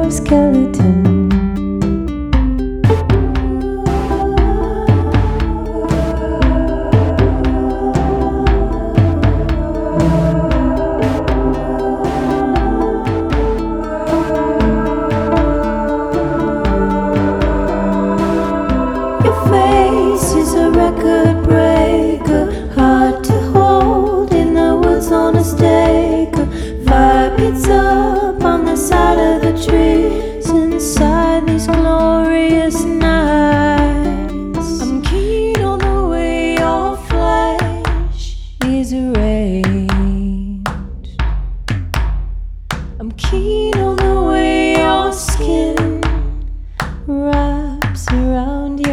skeleton. Your face is a record breaker, hard to hold in the woods on a stake. Fire beats up on the side of the trees inside these glorious nights. I'm keen on the way your flesh is arranged. I'm keen on the way your skin wraps around